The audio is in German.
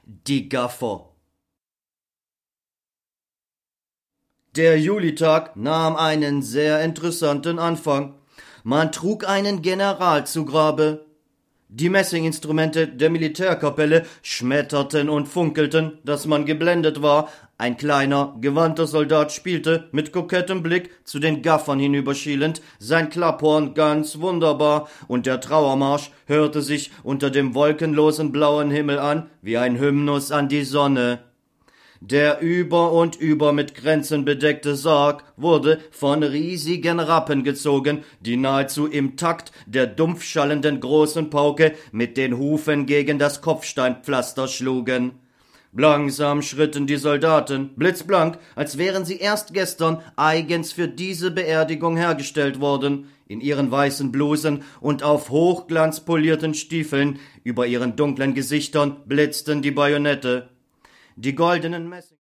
Die Gaffer. Der Julitag nahm einen sehr interessanten Anfang. Man trug einen General zu Grabe. Die Messinginstrumente der Militärkapelle schmetterten und funkelten, dass man geblendet war. Ein kleiner, gewandter Soldat spielte, mit kokettem Blick, zu den Gaffern hinüberschielend, sein Klapphorn ganz wunderbar, und der Trauermarsch hörte sich unter dem wolkenlosen blauen Himmel an, wie ein Hymnus an die Sonne. Der über und über mit Kränzen bedeckte Sarg wurde von riesigen Rappen gezogen, die nahezu im Takt der dumpfschallenden großen Pauke mit den Hufen gegen das Kopfsteinpflaster schlugen. Langsam schritten die Soldaten, blitzblank, als wären sie erst gestern eigens für diese Beerdigung hergestellt worden, in ihren weißen Blusen und auf hochglanzpolierten Stiefeln, über ihren dunklen Gesichtern blitzten die Bajonette. Die goldenen Messing